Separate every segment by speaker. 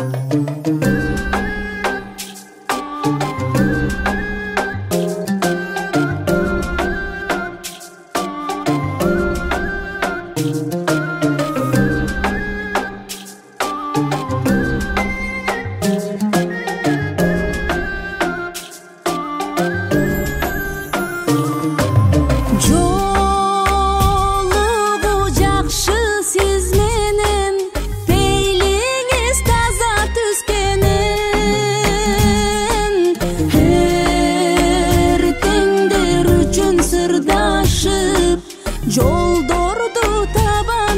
Speaker 1: Жолдорду табам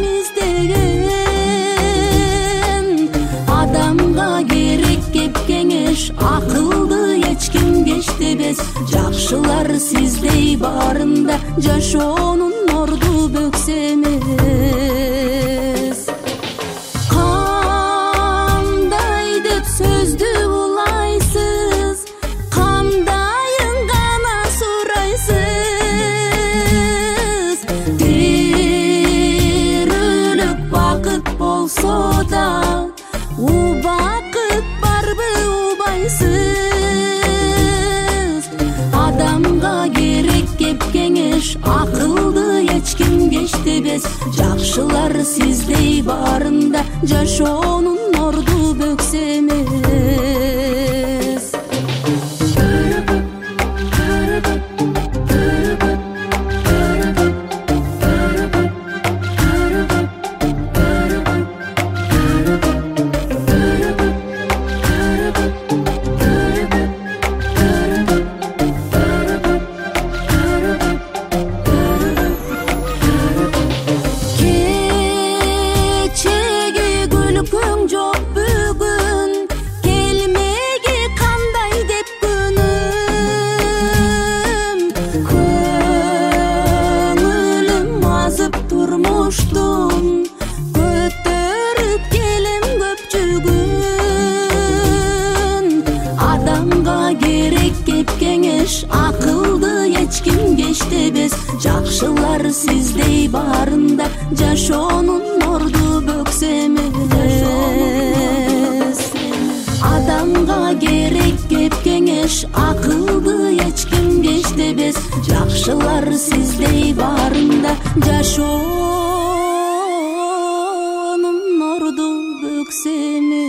Speaker 1: издеген адамга керек кеп кеңеш, акылды эч ким кечтебес. Жакшылар сиздей барында жашоонун орду бөксө эмес. Кандай деп сөздү улайсыз, кандайын гана сурайсыз. Терөлүк бакыт болсо да, убакыт барбы убайсыз. Адамга керек кеп кеңеш, акылды эч ким кечтебес. Жакшылар сиздей барында жашоонун орду бөксө эмес. Көтөрүп келем көпчүгүн. Адамга керек кеп кеңеш, акылды эч ким кечтебес. Жакшылар сиздей барында жашоонун орду бөксө эмес. Адамга керек кеп кеңеш, акылды эч ким кечтебес. Жакшылар сиздей барында жашоонун орду бөксө эмес.